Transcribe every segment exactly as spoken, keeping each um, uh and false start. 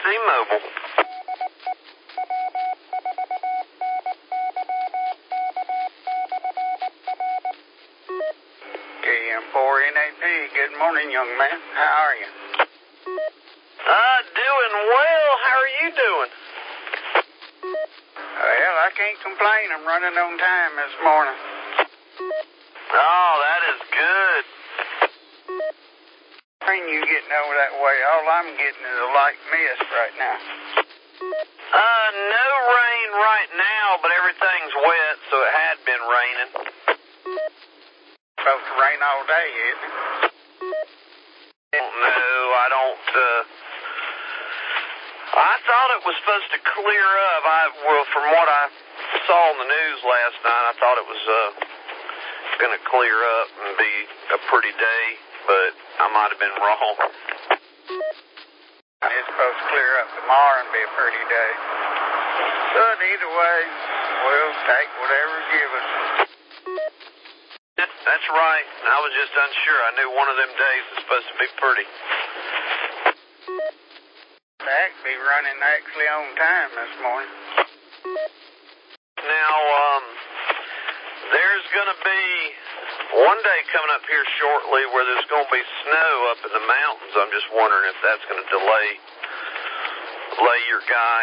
T-Mobile. K M four N A P, good morning, young man. How are you? Uh, doing well. How are you doing? Well, I can't complain. I'm running on time this morning. Oh, that is good. Rain you getting over that way. All I'm getting is a light mist right now. Uh, no rain right now, but everything's wet, so it had been raining. Supposed to rain all day, isn't it? No, I don't, uh... I thought it was supposed to clear up. I, well, from what I saw on the news last night, I thought it was, uh, going to clear up and be a pretty day, but I might have been wrong. It's supposed to clear up tomorrow and be a pretty day. But either way, we'll take whatever's given. That's right. I was just unsure. I knew one of them days was supposed to be pretty. That be running actually on time this morning. Now, um, there's going to be one day coming up here shortly where there's going to be snow up in the mountains. I'm just wondering if that's going to delay, delay your guy.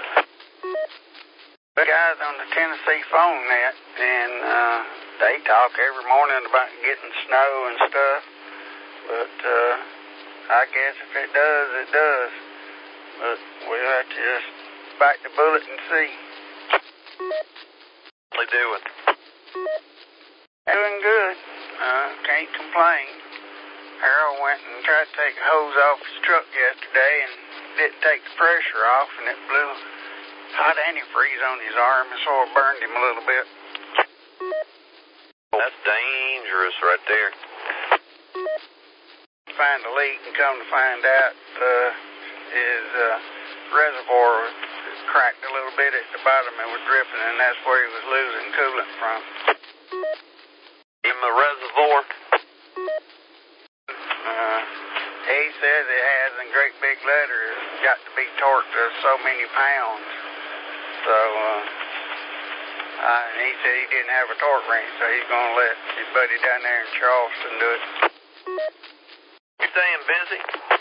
The guys on the Tennessee phone net, and uh, they talk every morning about getting snow and stuff. But uh, I guess if it does, it does. But we'll have to just bite the bullet and see. How they doing? Doing good. Uh, can't complain. Harold went and tried to take a hose off his truck yesterday and didn't take the pressure off, and it blew hot antifreeze on his arm and sort of burned him a little bit. That's dangerous right there. Find a leak and come to find out uh, his uh, reservoir was cracked a little bit at the bottom and was dripping, and that's where he was losing coolant from. In the reservoir? Uh, he says it has in great big letters, got to be torqued to so many pounds. So, uh, uh, and he said he didn't have a torque wrench, so he's going to let his buddy down there in Charleston do it. You staying busy?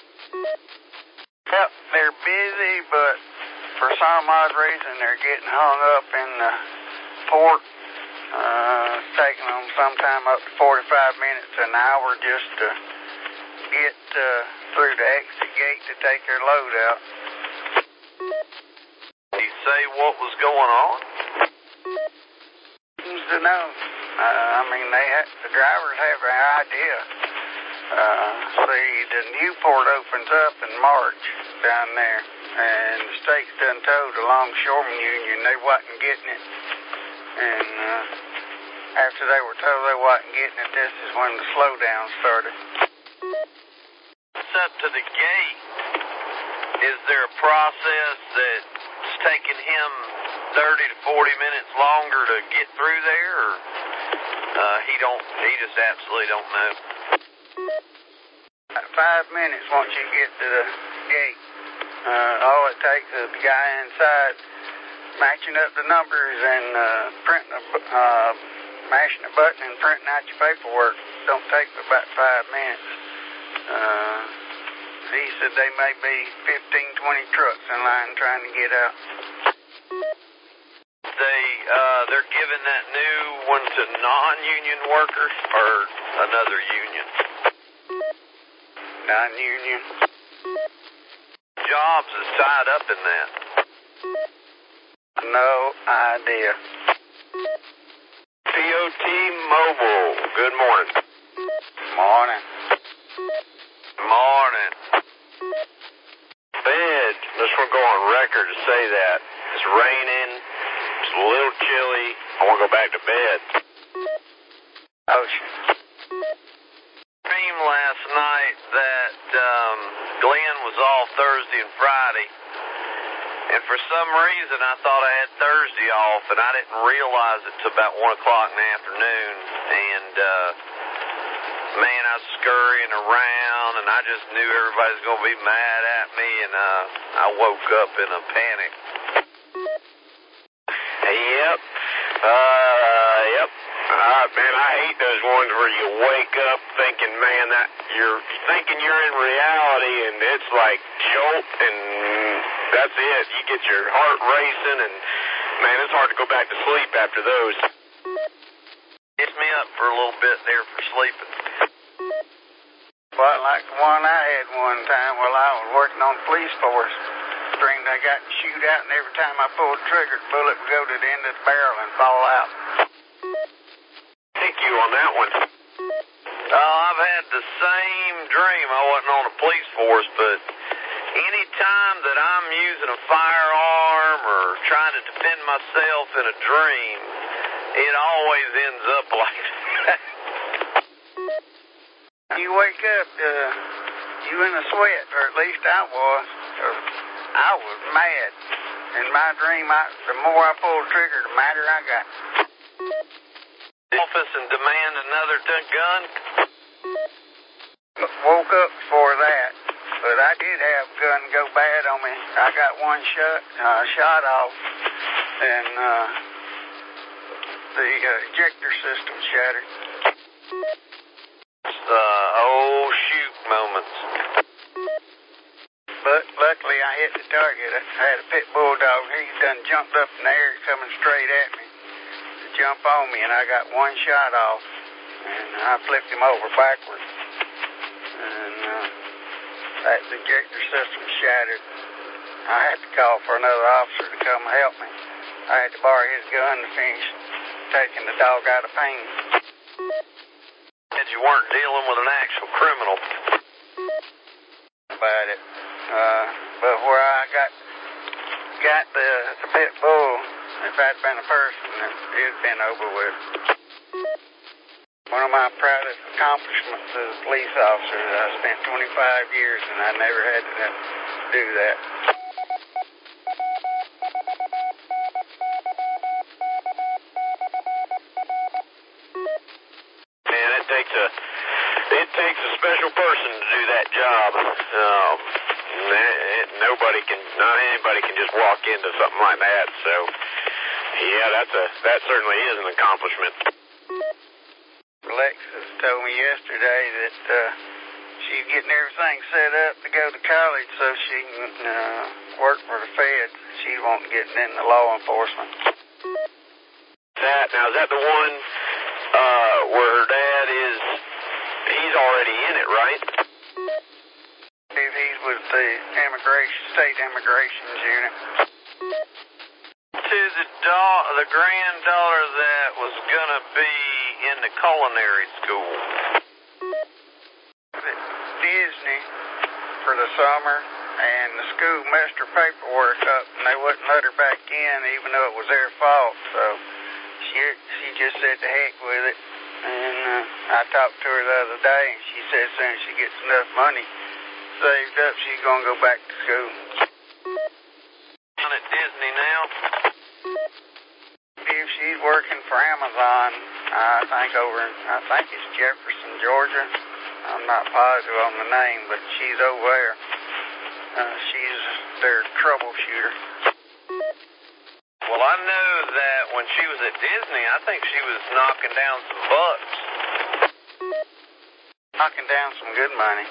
Yep, they're busy, but for some odd reason they're getting hung up in the port. Uh, it's taking them sometime up to forty-five minutes to an hour just to get uh, through the exit gate to take their load out. Did he say what was going on? Seems to know. Uh, I mean, they ha- the drivers have an idea. Uh, see, the new port opens up in March down there, and the state's done told the Longshoremen Union they wasn't getting it. And uh, after they were told they wasn't getting it, this is when the slowdown started. It's up to the gate. Is there a process that's taking him thirty to forty minutes longer to get through there, or uh, he don't? He just absolutely don't know. About five minutes once you get to the gate. Uh, all it takes is the guy inside matching up the numbers and uh, printing a, uh, mashing a button and printing out your paperwork. Don't take about five minutes. Uh, he said they may be fifteen, twenty trucks in line trying to get out. They, uh, they're giving that new one to non-union workers or another union? Non-union. Jobs is tied up in that. No idea. T O T Mobile, good morning. Morning. Morning. Bed, just want to go on record to say that. It's raining, it's a little chilly, I want to go back to bed. Ocean. Dream last night that um, Glenn was off Thursday and Friday, and for some reason I thought I had Thursday off, and I didn't realize it till about one o'clock in the afternoon, and uh, man, I was scurrying around, and I just knew everybody's going to be mad at me, and uh, I woke up in a panic. Yep. Uh, yep. Uh, man, I hate those ones where you wake up thinking, man, that you're thinking you're in reality, and it's like jolt, and that's it. You get your heart racing, and man, it's hard to go back to sleep after those. Gets me up for a little bit there for sleeping. Well, like the one I had one time while I was working on the police force. Dreamed I got to shoot out, and every time I pulled the trigger, the bullet would go to the end of the barrel and fall out. Thank you on that one. Uh, I've had the same dream. I wasn't on a police force, but any time that I'm using a firearm or trying to defend myself in a dream, it always ends up like that. You wake up, uh, you in a sweat, or at least I was. Or I was mad. In my dream, I, the more I pulled the trigger, the madder I got. Office and demand another gun? Woke up before that, but I did have a gun go bad on me. I got one shot, uh, shot off, and uh, the uh, ejector system shattered. Uh, oh shoot moments. But luckily I hit the target. I had a pit bulldog. He done jumped up in the air coming straight at me to jump on me, and I got one shot off, and I flipped him over backwards. And uh, that the ejector system shattered. I had to call for another officer to come help me. I had to borrow his gun to finish taking the dog out of pain. And you weren't dealing with an actual criminal. About it. Uh, but where I got got the, the pit bull, if I'd been a person, it, it'd been over with. One of my proudest accomplishments as a police officer, I spent twenty-five years and I never had to do that. Man, it takes a it takes a special person to do that job. Um, it, it, nobody can, not anybody can just walk into something like that. So, yeah, that's a that certainly is an accomplishment. Alexis told me yesterday that uh, she's getting everything set up to go to college so she can uh, work for the feds. She's wanting to get into law enforcement. That now is that the one uh, where her dad is? He's already in it, right? If he's with the immigration, state immigrations unit. To the da- the granddaughter that was gonna be in the culinary school. Disney for the summer, and the school messed her paperwork up, and they wouldn't let her back in, even though it was their fault. So she she just said to heck with it. And uh, I talked to her the other day, and she said as soon as she gets enough money saved up, she's gonna go back to school. On at Disney now. If she's working for Amazon, I think over in, I think it's Jefferson, Georgia. I'm not positive on the name, but she's over there. Uh, she's their troubleshooter. Well, I know that when she was at Disney, I think she was knocking down some bucks. Knocking down some good money.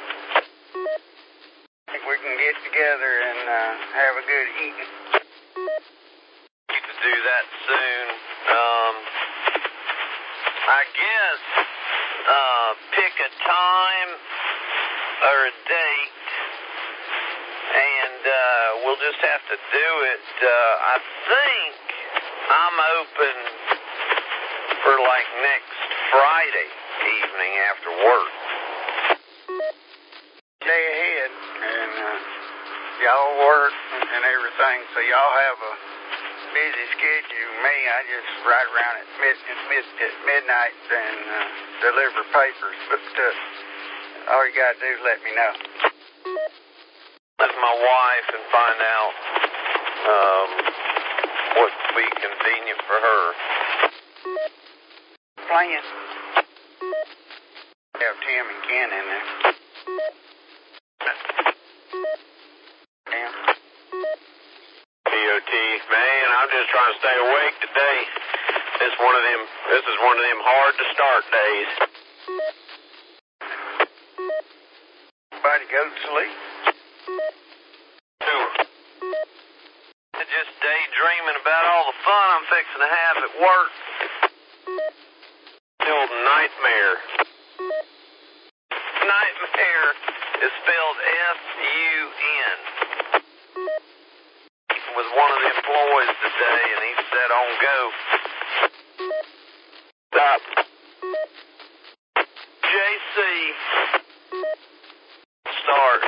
I think we can get together and uh, have a good eating. Need to do that soon. Um, I guess uh, pick a time or a date, and uh, we'll just have to do it. Uh, I think I'm open for like next Friday evening after work. Day ahead, and uh, y'all work and everything, so y'all have a busy schedule. Me, I just ride around at, mid, mid, at midnight and uh, deliver papers, but uh, all you gotta do is let me know. With my wife and find out um, what would be convenient for her. Playing. Have Tim and Ken in there. just trying to stay awake today. This one of them. This is one of them hard to start days. Everybody go to sleep. Ooh. Just daydreaming about all the fun I'm fixing to have at work. Still nightmare. Nightmare is spelled F U N. Was one of the employees today, and he said on go. Stop. J C. Start.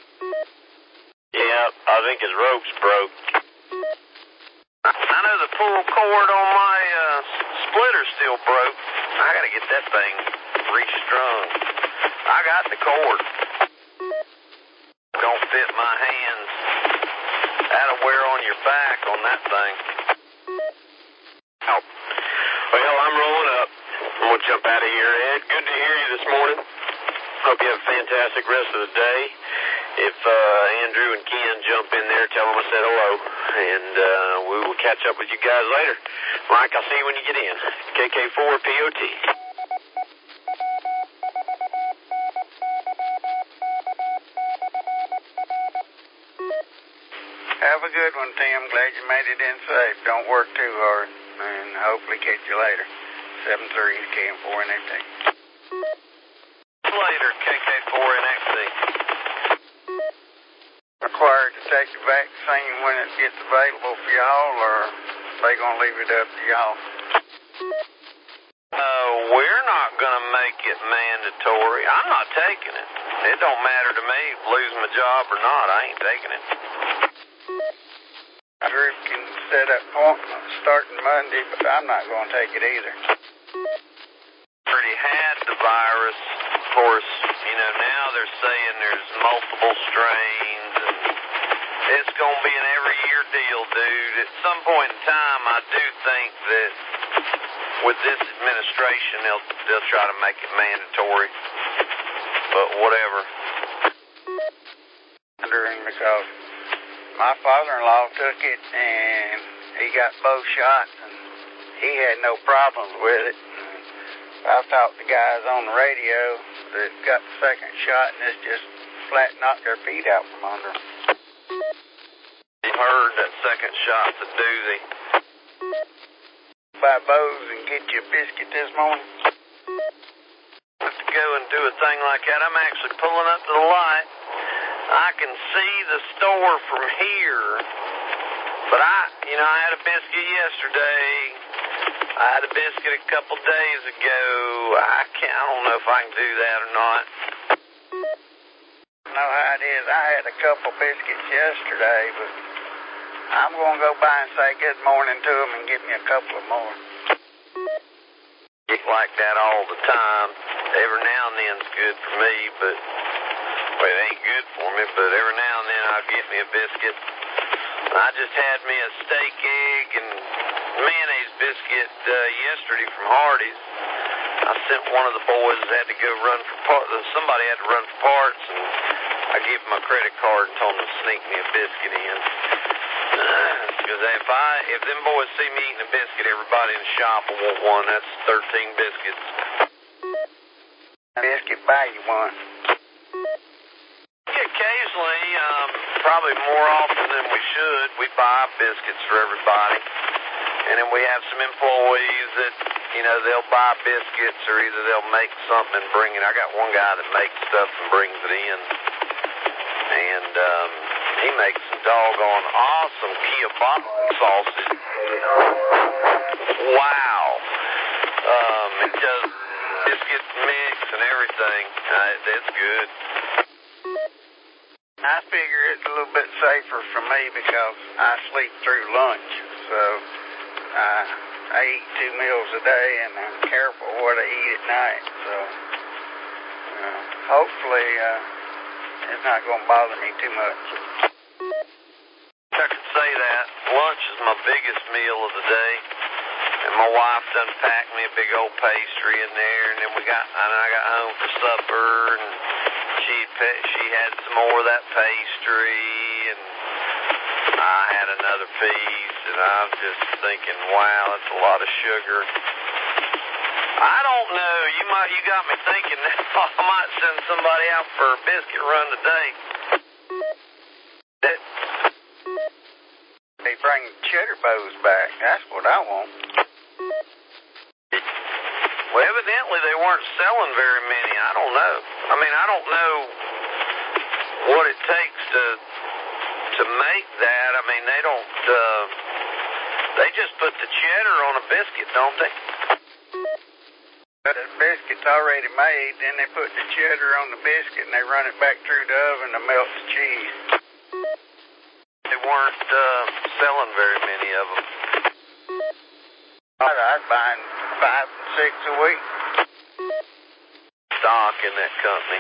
Yeah, I think his rope's broke. I know the pull cord on my uh, splitter's still broke. I gotta get that thing restrung. I got the cord. Don't fit my hands. That'll wear on your back on that thing. Oh. Well, I'm rolling up. I'm going to jump out of here, Ed. Good to hear you this morning. Hope you have a fantastic rest of the day. If uh, Andrew and Ken jump in there, tell them I said hello. And uh, we will catch up with you guys later. Mike, I'll see you when you get in. K K four P O T. Have a good one, Tim. Glad you made it in safe. Don't work too hard, and hopefully catch you later. seven three K M four N X C. Later, K K four N X C. Required to take the vaccine when it gets available for y'all, or they gonna leave it up to y'all? Uh, we're not gonna make it mandatory. I'm not taking it. It don't matter to me, lose my job or not. I ain't taking it. The group can set up appointments starting Monday, but I'm not gonna take it either. Already had the virus. Of course, you know, now they're saying there's multiple strains, and it's gonna be an every year deal, dude. At some point in time, I do think that with this administration, they'll they'll try to make it mandatory. But whatever. Wondering because my father-in-law took it and he got both shots and he had no problems with it. I've talked to guys on the radio that got the second shot and it's just flat knocked their feet out from under them. You heard that second shot's a doozy. Buy Bose and get you a biscuit this morning. To go and do a thing like that, I'm actually pulling up to the light. I can see the store from here, but I, you know, I had a biscuit yesterday. I had a biscuit a couple days ago. I can't, I don't know if I can do that or not. I know how it is. I had a couple biscuits yesterday, but I'm going to go by and say good morning to them and get me a couple of more. Get like that all the time. Every now and then's good for me, but, well, it ain't good for me, but every now and then I'll get me a biscuit. I just had me a steak, egg, and mayonnaise biscuit uh, yesterday from Hardee's. I sent one of the boys that had to go run for parts. Somebody had to run for parts, and I gave him my credit card and told him to sneak me a biscuit in. Because uh, if I, if them boys see me eating a biscuit, everybody in the shop will want one. That's thirteen biscuits. Biscuit buy you one. Occasionally, um, probably more often than we should, we buy biscuits for everybody. And then we have some employees that, you know, they'll buy biscuits or either they'll make something and bring it. I got one guy that makes stuff and brings it in. And um, he makes some doggone awesome kielbasa sausage. Wow. Um, it does biscuit mix and everything. Uh, it's good. I figure it's a little bit safer for me because I sleep through lunch. So uh, I eat two meals a day and I'm careful what I eat at night. So uh, hopefully uh, it's not going to bother me too much. I could say that. Lunch is my biggest meal of the day. And my wife done packed me a big old pastry in there, and then we got, and I got home for supper, and she she had some more of that pastry, and I I had another piece, and I'm just thinking, wow, that's a lot of sugar. I don't know. You might, you got me thinking now. I might send somebody out for a biscuit run today. That, They bring cheddar bows back. That's what I want. well, evidently they weren't selling very many. I don't know. I mean, I don't know what it takes to to make that. I mean, they don't. Uh, they just put the cheddar on a biscuit, don't they? But the biscuit's already made, then they put the cheddar on the biscuit and they run it back through the oven to melt the cheese. They weren't uh, selling very many of them. I was buying five and six a week. Stock in that company.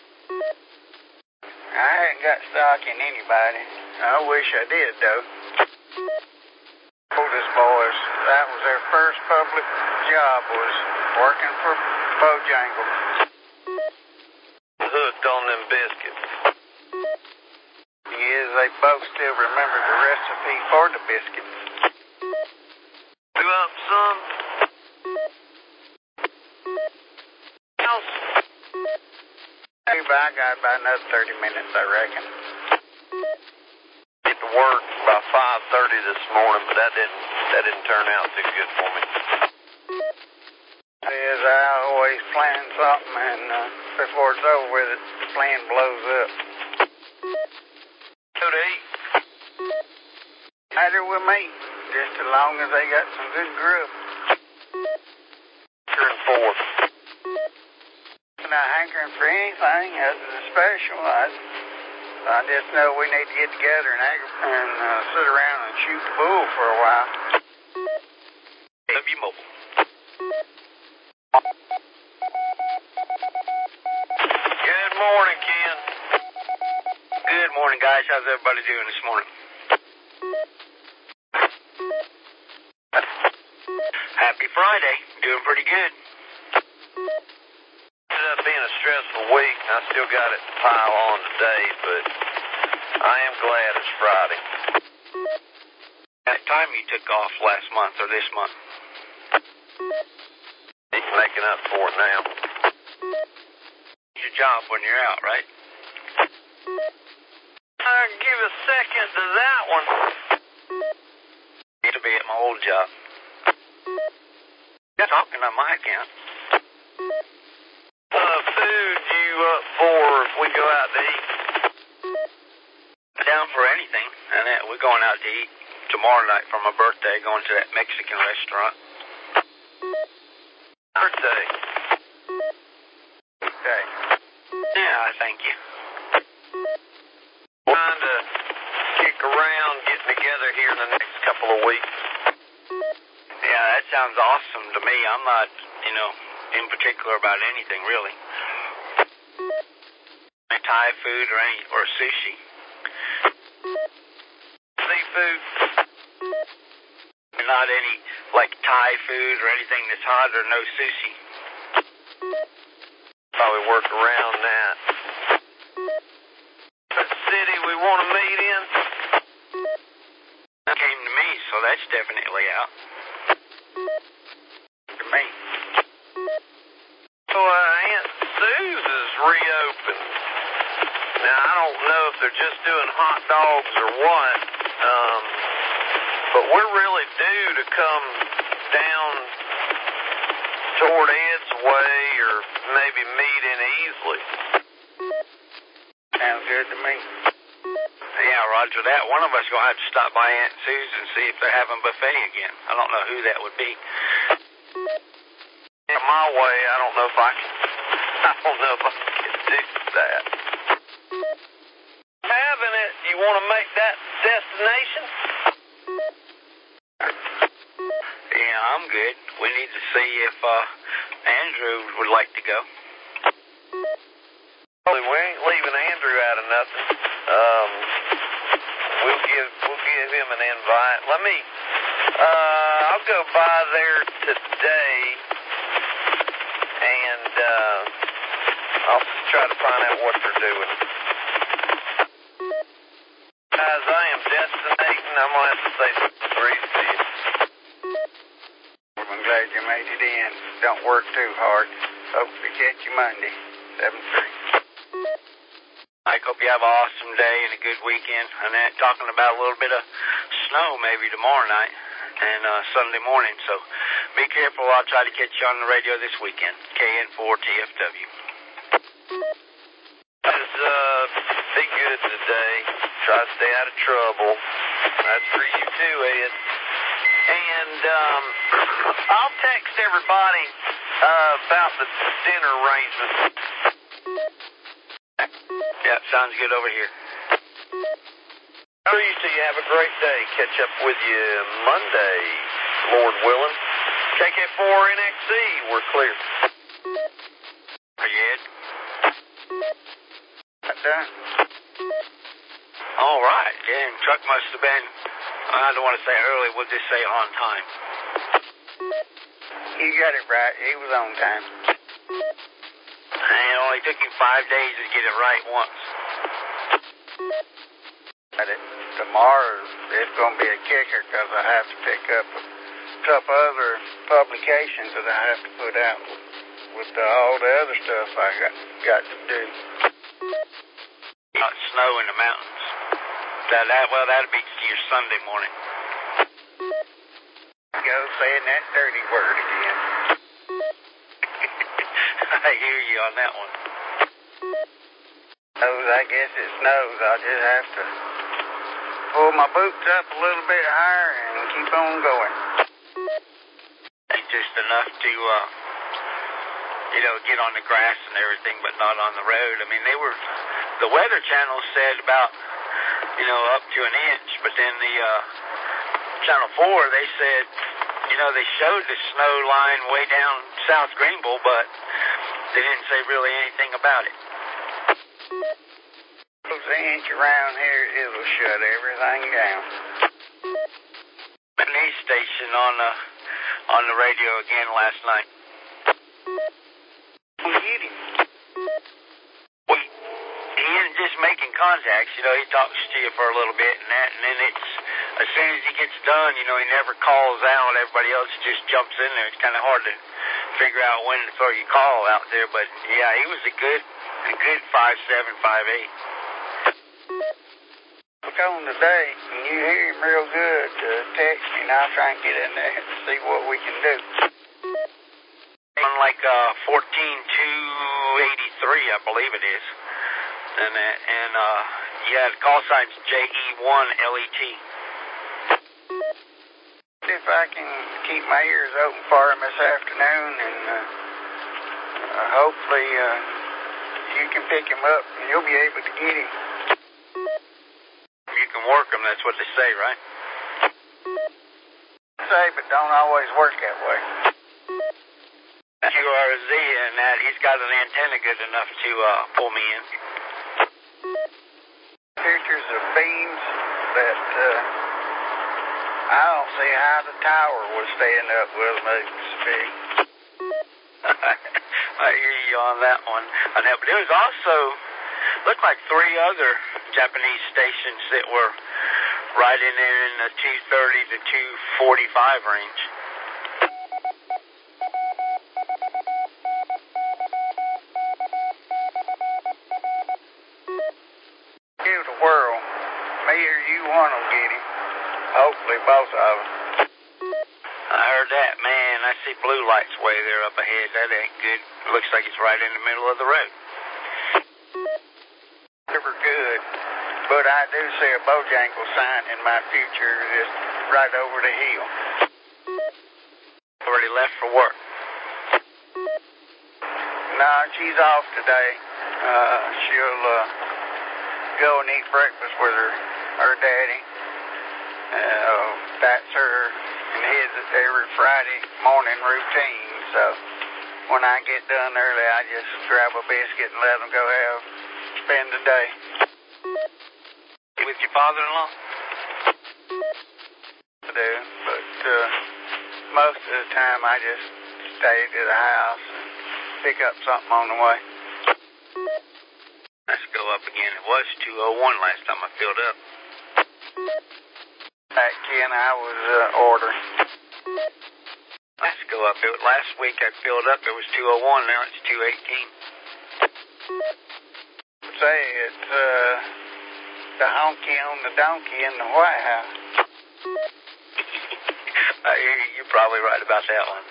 I hadn't got stock in anybody. I wish I did, though. Oldest boys, that was their first public job, was working for Bojangles. Hooked on them biscuits. Yes, they both still remember the recipe for the biscuits. You up, son? House? Maybe I got about another thirty minutes, I reckon. Get to work by five thirty this morning, but that didn't that didn't turn out too good for me. Yes, I always plan something, and uh, before it's over with, it, the plan blows up. Go to eat. Matter with me, just as long as they got some good grub. You're in fourth. I'm not hankering for anything other than special. I, I just know we need to get together and, ag- and uh, sit around and shoot the bull for a while. W Mobile. Good morning, Ken. Good morning, guys. How's everybody doing this morning? Happy Friday. Doing pretty good. Ended up being a stressful week, and I still got it to pile on today, but I am glad it's Friday. That time you took off last month or this month? He's making up for it now. Your job when you're out, right? I'll give a second to that one. Need to be at my old job. You're talking on my account. Uh, food you up for if we go out to eat? Down for anything. And then we're going out to eat tomorrow night for my birthday, going to that Mexican restaurant. Birthday. Okay. Yeah, thank you. Trying to kick around, getting together here in the next couple of weeks. Yeah, that sounds awesome to me. I'm not, you know, in particular about anything, really. Any Thai food or any, or sushi. Seafood. Not any, like, Thai food or anything that's hot or no sushi. Probably work around that. The city we want to meet in? That came to me, so that's definitely out. To me. So, uh, Aunt Sue's is reopened. Now, I don't know if they're just doing hot dogs or what, um, but we're really due to come down toward Ed's Way or maybe meet in Easley. Sounds good to me. Yeah, roger that. One of us going to have to stop by Aunt Sue's and see if they're having buffet again. I don't know who that would be. My way, I don't know if I can, I don't know if I can do that. Having it, you want to make that destination? Yeah, I'm good. We need to see if uh, Andrew would like to go. Well, we ain't leaving Andrew out of nothing. Um, we'll give we'll give him an invite. Let me. Uh, I'll go by there today, and uh, I'll try to find out what they're doing. Guys, I am destination I'm going to have to say three to you. I'm glad you made it in. Don't work too hard. Hope to catch you Monday. seven three. I hope you have an awesome day and a good weekend. And then talking about a little bit of snow maybe tomorrow night and uh, Sunday morning. So be careful. I'll try to catch you on the radio this weekend. K N four T F W. Just, uh, be good today. Try to stay out of trouble. That's for you too, Ed. And um, I'll text everybody uh, about the dinner arrangements. Yeah, sounds good over here. Three, so you have a great day. Catch up with you Monday, Lord willing. K K four N X C, we're clear. Are you Ed? That done? All right. Damn, truck must have been, I don't want to say early, we'll just say on time. You got it right. He was on time. And it only took him five days to get it right once. But it, tomorrow it's going to be a kicker because I have to pick up a couple other publications that I have to put out with the, all the other stuff I got, got to do. Not snow in the mountains. That, that well, that'll be your Sunday morning. Go saying that dirty word again. I hear you on that one. Knows, I guess it snows. I'll just have to pull my boots up a little bit higher and keep on going. It's just enough to, uh, you know, get on the grass and everything, but not on the road. I mean, they were, the Weather Channel said about, you know, up to an inch, but then the uh, Channel four, they said, you know, they showed the snow line way down South Greenville, but they didn't say really anything about it. If there's an inch around here, it'll shut everything down. News station on the, on the radio again last night. We get him. We, he isn't just making contacts, you know, he talks to you for a little bit and that, and then it's, as soon as he gets done, you know, he never calls out. Everybody else just jumps in there. It's kind of hard to figure out when to throw your call out there, but yeah, he was a good, a good five seven, five eight. Look on today, and you hear him real good, uh, text me, and I'll try and get in there and see what we can do. On like uh, fourteen two eighty-three, I believe it is. And, and uh, yeah, the call sign's J E one L E T. If I can keep my ears open for him this afternoon, and uh, uh, hopefully uh, you can pick him up, and you'll be able to get him. You can work him, that's what they say, right? Say, but don't always work that way. Q R Z and that, he's got an antenna good enough to uh, pull me in. Pictures of beams that uh, I don't see how the tower was staying up with them as big. I hear you on that one. I know, but there was also, looked like three other Japanese stations that were right in there in the two thirty to two forty-five range. Give the world. Me or you one will get him. Hopefully both of them. I heard that, man. I see blue lights way there up ahead. That ain't good. Looks like it's right in the middle of the road. Never good. But I do see a Bojangle sign in my future just right over the hill. Already left for work. No, she's off today. Uh, she'll uh, go and eat breakfast with her, her daddy. Uh, that's her and his every Friday morning routine. So when I get done early, I just grab a biscuit and let them go have spend the day. With your father-in-law? I do, but uh, most of the time I just stay to the house and pick up something on the way. Let's go up again. It was two oh one last time I filled up. Back in, I was uh, ordering. Let's go up. It, last week I filled up, it was two oh one, now it's two eighteen. Say, it's uh, the honky on the donkey in the White House. I hear you. You're probably right about that one.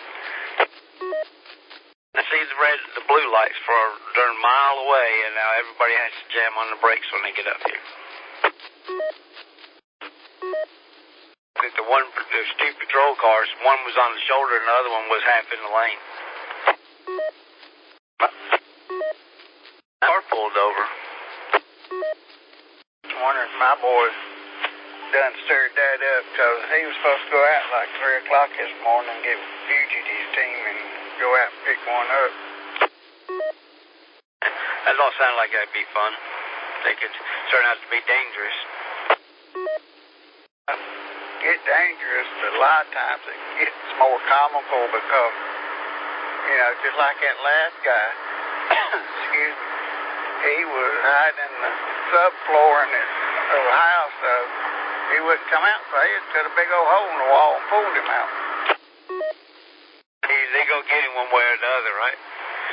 I see the red, the blue lights for a darn mile away, and now everybody has to jam on the brakes when they get up here. The one, there's two patrol cars. One was on the shoulder, and the other one was half in the lane. Car pulled over. I wonder if my boy done stirred that up, because he was supposed to go out like three o'clock this morning and get fugitives team and go out and pick one up. That don't sound like that'd be fun. They could turn out to be dangerous. Get dangerous, but a lot of times it gets more comical because, you know, just like that last guy, excuse me, he was hiding in the subfloor in his little house, so he wouldn't come out, so he just cut a big old hole in the wall and pulled him out. They, they go get him one way or the other, right?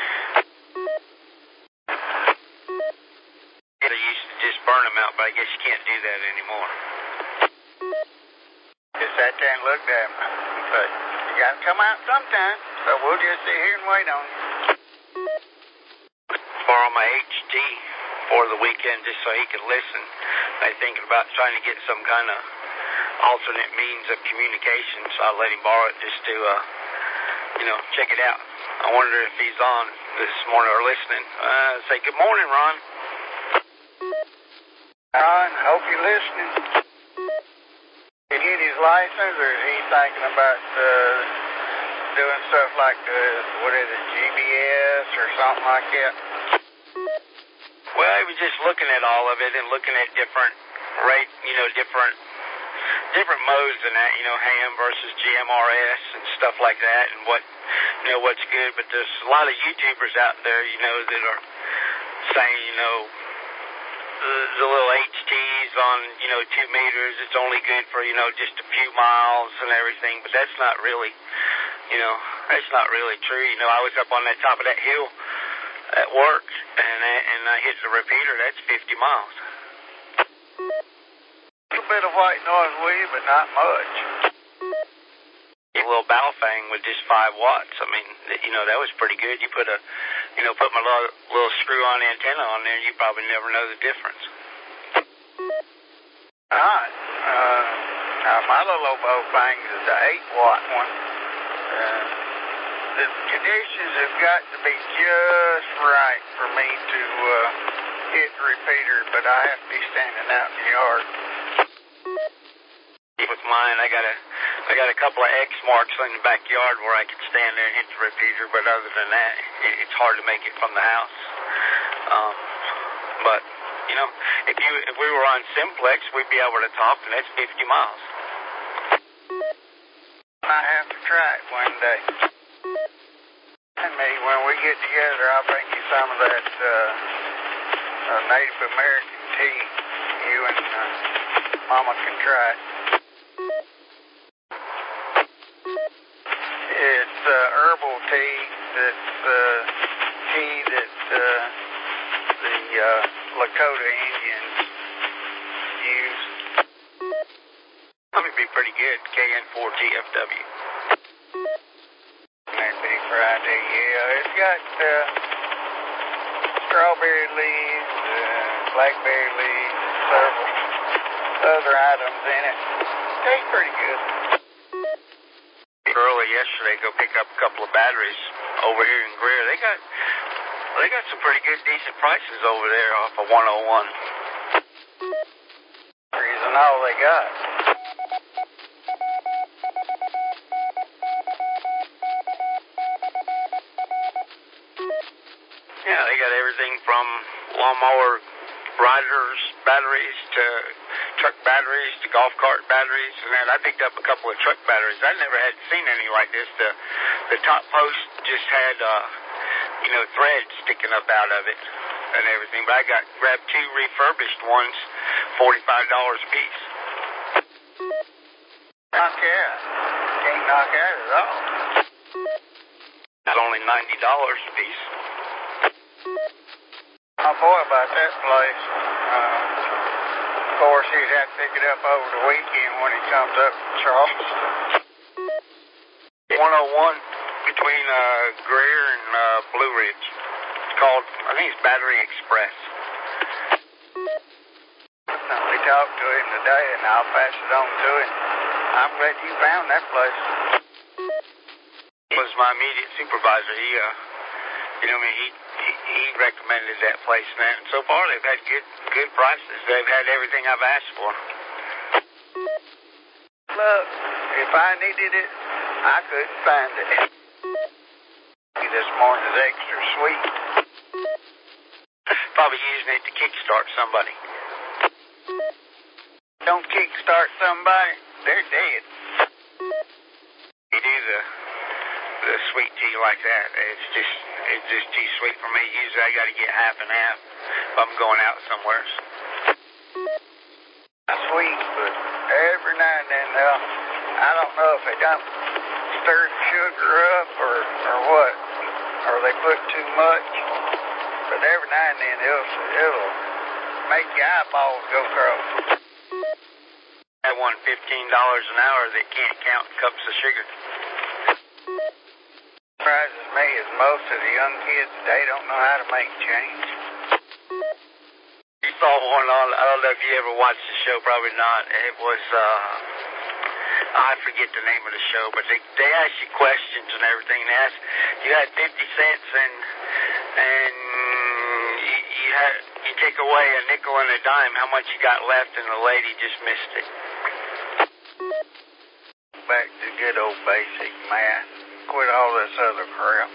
They used to just burn him out, but I guess you can't do that anymore. Just sat there and looked at him. But you got to come out sometime, so we'll just sit here and wait on you. Borrow my H D for the weekend just so he could listen. I'm thinking about trying to get some kind of alternate means of communication, so I'll let him borrow it just to, uh, you know, check it out. I wonder if he's on this morning or listening. Uh, say good morning, Ron. Ron, I hope you're listening. Did he get his license, or is he thinking about uh, doing stuff like the, what is it, G B S or something like that? Well, I was just looking at all of it and looking at different rate, you know, different different modes and that, you know, ham versus G M R S and stuff like that, and what, you know, what's good. But there's a lot of YouTubers out there, you know, that are saying, you know, the, the little H Ts on, you know, two meters, it's only good for, you know, just a few miles and everything. But that's not really, you know, that's not really true. You know, I was up on that top of that hill at work, and I, and I hit the repeater. That's fifty miles. A little bit of white noise with you, but not much. A little Baofeng with just five watts. I mean, you know, that was pretty good. You put a, you know, put my little, little screw-on antenna on there, you probably never know the difference. All right. Uh, now my little Baofeng is the eight watt one. Uh, the conditions have got to be just right for me to uh, hit the repeater, but I have to be standing out in the yard. With mine, I got a, I got a couple of X marks in the backyard where I could stand there and hit the repeater, but other than that, it, it's hard to make it from the house. Um, but you know, if you if we were on Simplex, we'd be able to talk, and that's fifty miles. I have to try it one day. And me, when we get together, I'll bring you some of that uh, uh, Native American tea. You and uh, Mama can try it. It's uh, herbal tea. That's uh, tea that uh, the uh, Lakota Indians use. That would be pretty good. K N four T F W. Maybe Friday, yeah. It's got uh, strawberry leaves, uh, blackberry leaves, several other items in it. Tastes pretty good. Early yesterday, go pick up a couple of batteries over here in Greer. They got they got some pretty good, decent prices over there off of one oh one. Reason all they got. Yeah, they got everything from lawnmower riders batteries to truck batteries to golf cart batteries, and then I picked up a couple of truck batteries. I never had seen any like this. The the top post just had uh, you know, threads sticking up out of it and everything. But I got grabbed two refurbished ones, forty-five dollars a piece. Knock out. Can't knock out at all. It's only ninety dollars a piece. My boy about that place. Uh, of course, he'd have to pick it up over the weekend when he comes up to Charleston. one oh one between uh, Greer and uh, Blue Ridge. It's called, I think it's Battery Express. We talked to him today, and I'll pass it on to him. I'm glad you found that place. He was my immediate supervisor. He, uh, you know, I mean, he, he he recommended that place, man. And so far, they've had good good prices. They've had everything I've asked for. Look, if I needed it, I couldn't find it. This morning is extra sweet. Probably using it to kickstart somebody. Don't kickstart somebody, they're dead. You do the the sweet tea like that. It's just it's just too sweet for me. Usually I got to get half and half if I'm going out somewhere. Sweet, but every now and then they'll, I don't know if they don't stir the sugar up or or what, or they put too much. But every now and then it'll it'll make your eyeballs go cross. I won fifteen dollars an hour that can't count cups of sugar. Surprises me is most of the young kids today don't know how to make change. You saw one on, I don't know if you ever watched the show, probably not. It was, uh, I forget the name of the show, but they, they ask you questions and everything. They ask, you had fifty cents and, and you, you had, you take away a nickel and a dime, how much you got left, and the lady just missed it. Back to good old basic math. Quit all this other crap.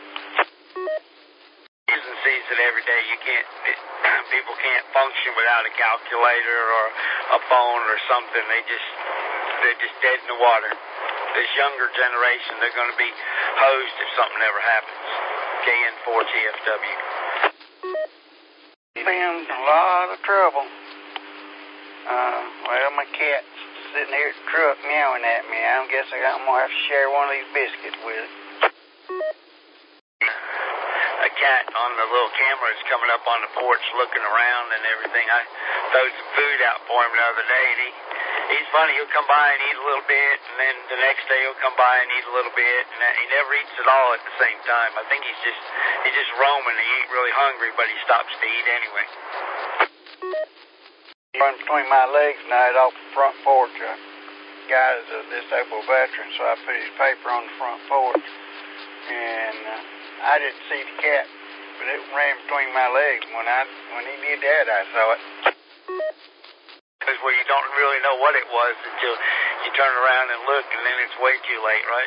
Using sees it every day. You can't, it, people can't function without a calculator or a phone or something. They just, they're just dead in the water. This younger generation, they're going to be hosed if something ever happens. K N four T F W. Been a lot of trouble. Uh, well, my cat's sitting here at the truck meowing at me. I guess I'm going to have to share one of these biscuits with it. A cat on the little camera is coming up on the porch looking around and everything. I threw some food out for him the other day, and he, he's funny. He'll come by and eat a little bit, and then the next day he'll come by and eat a little bit, and he never eats it all at the same time. I think he's just he's just roaming. He ain't really hungry, but he stops to eat anyway. Run between my legs tonight off the front porch. A guy is a disabled veteran, so I put his paper on the front porch. And uh, I didn't see the cat, but it ran between my legs. When I when he did that, I saw it. Because well, you don't really know what it was until you turn around and look, and then it's way too late, right?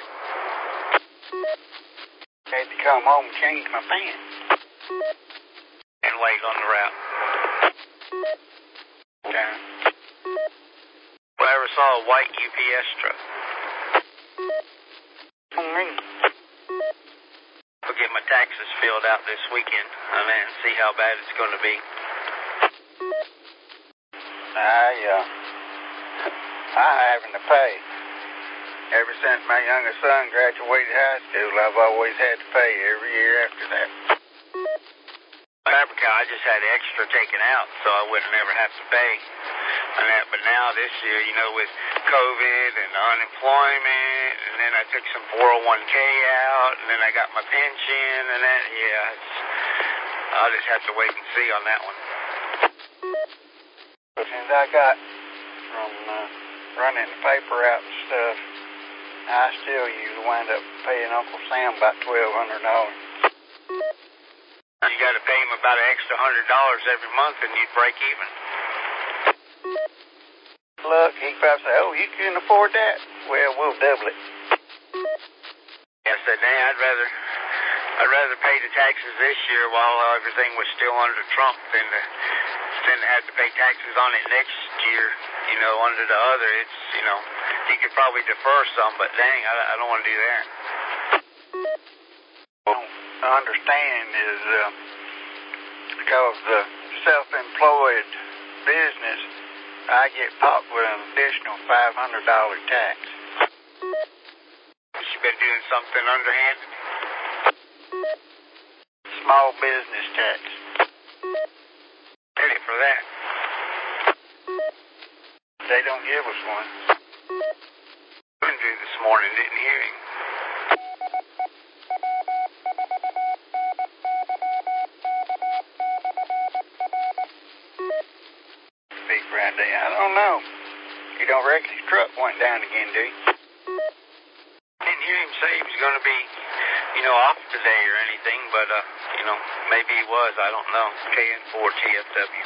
I had to come home and change my pants. And late on the route. Okay. Well, I ever saw a white U P S truck. Oh, me. I'll get my taxes filled out this weekend and then see how bad it's going to be. I, uh, I'm having to pay. Ever since my youngest son graduated high school, I've always had to pay every year after that. Fabrica, I just had extra taken out so I wouldn't ever have to pay. And that, but now this year, you know, with COVID and unemployment, and then I took some four oh one K out, and then I got my pension, and that, yeah, it's, I'll just have to wait and see on that one. Since I got from uh, running the paper out and stuff, I still usually wind up paying Uncle Sam about twelve hundred dollars. You got to pay him about an extra one hundred dollars every month, and you'd break even. Look, he probably say, oh, you can afford that? Well, we'll double it. I said, nah, I'd rather, I'd rather pay the taxes this year while everything was still under Trump than to, than to have to pay taxes on it next year, you know, under the other. It's, you know, you could probably defer some, but dang, I, I don't want to do that. Well, I understand is uh, because the self-employed business, I get popped with an additional five hundred dollars tax. She been doing something underhanded? Small business tax. Ready for that? They don't give us one. Andrew this morning didn't hear him. Big Friday, I don't know. You don't reckon his truck went down again, do you? Didn't hear him say he was going to be, you know, off today or anything, but, uh, you know, maybe he was. I don't know. K N four T F W.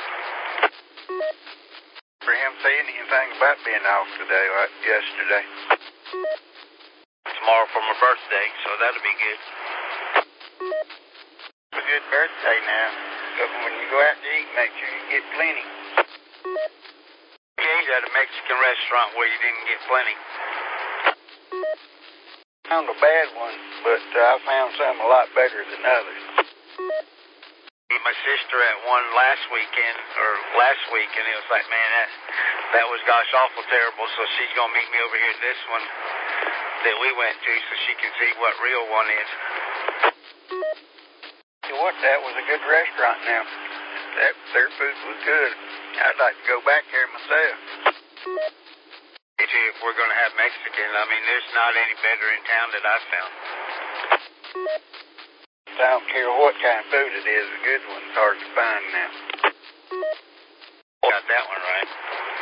For him saying anything about being off today, like yesterday. Tomorrow for my birthday, so that'll be good. It's a good birthday now. But when you go out to eat, make sure you get plenty. You ate at a Mexican restaurant where you didn't get plenty. Found a bad one, but uh, I found some a lot better than others. My sister at one last weekend, or last week, and it was like, man, that, that was gosh awful terrible, so she's going to meet me over here at this one that we went to so she can see what real one is. You know what, that was a good restaurant now. That, their food was good. I'd like to go back there myself. Me too, if we're going to have Mexican. I mean, there's not any better in town that I've found. I don't care what kind of food it is, a good one's hard to find now. Got that one right.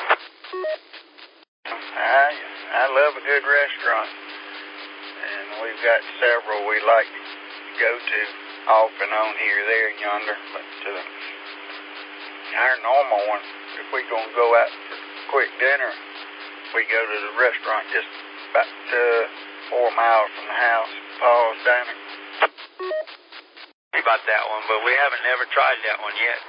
I, I love a good restaurant, and we've got several we like to go to off and on here, there, and yonder, but uh, our normal one, if we're going to go out for quick dinner, we go to the restaurant just about uh, four miles from the house, Paul's Diner. About that one, but we haven't never tried that one yet.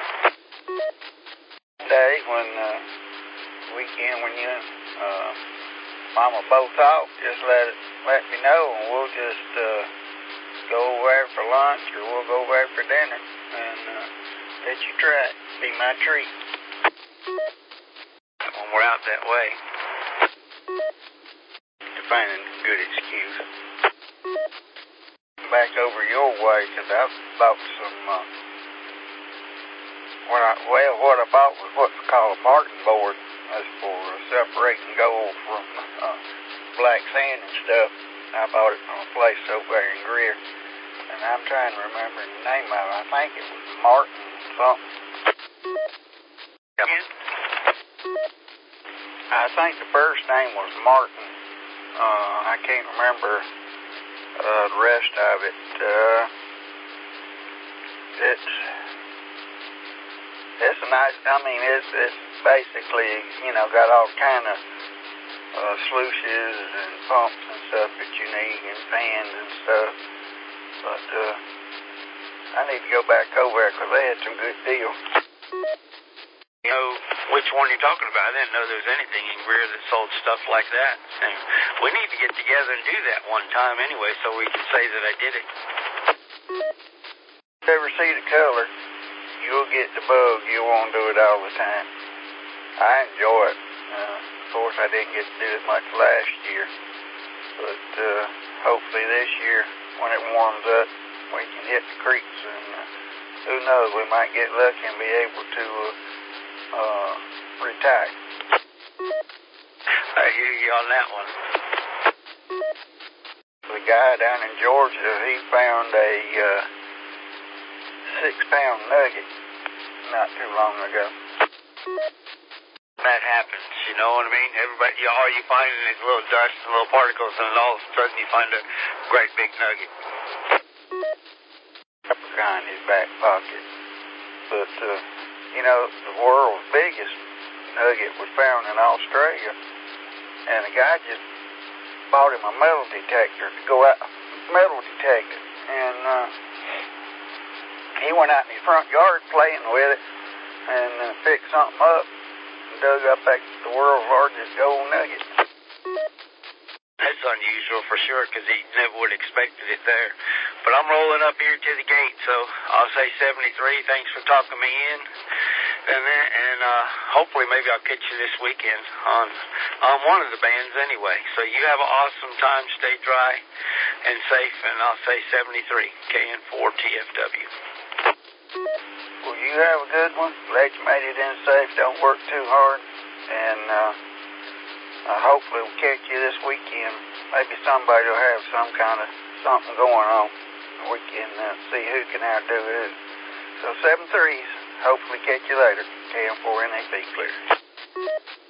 Day when uh, weekend when you and uh, Mama both off, just let it let me know, and we'll just uh, go over there for lunch, or we'll go over there for dinner, and uh, let you try it. Be my treat. When we're out that way, To find a good excuse. Back over your way, because I bought some, uh, what I, well, what I bought was what's called a Martin board. That's for uh, separating gold from uh, black sand and stuff. I bought it from a place over there in Greer, and I'm trying to remember the name of it. I think it was Martin something. Yep. I think the first name was Martin. Uh, I can't remember Uh, the rest of it, uh, it's, it's a nice, I mean, it's, it's basically, you know, got all kind of, uh, sluices and pumps and stuff that you need, and fans and stuff, but, uh, I need to go back over there, because they had some good deals. You know which one you're talking about? I didn't know there was anything in Greer that sold stuff like that. And we need to get together and do that one time anyway, so we can say that I did it. If you ever see the color, you'll get the bug. You won't do it all the time. I enjoy it. Uh, of course, I didn't get to do it much last year, but uh, hopefully this year, when it warms up, we can hit the creeks, and uh, who knows, we might get lucky and be able to uh, Uh, retire. I hear you on that one. The guy down in Georgia, he found a uh, six-pound nugget not too long ago. That happens, you know what I mean? Everybody, you, all you find is little dust and little particles, and all of a sudden you find a great big nugget. Leprechaun in his back pocket. But, uh, you know, the world's biggest nugget was found in Australia, and the guy just bought him a metal detector to go out, metal detector, and uh, he went out in his front yard playing with it, and uh, picked something up, and dug up that, the world's largest gold nugget. That's unusual for sure, because he never would have expected it there. But I'm rolling up here to the gate, so I'll say seventy-three. Thanks for talking me in. And then, and uh, hopefully maybe I'll catch you this weekend on on one of the bands anyway. So you have an awesome time. Stay dry and safe. And I'll say seventy-three K N four T F W. Well, you have a good one. Glad you made it in safe. Don't work too hard. And uh, uh, hopefully we'll catch you this weekend. Maybe somebody will have some kind of something going on. We can uh, see who can outdo who. So seven threes. Hopefully catch you later. K M four N A P clear.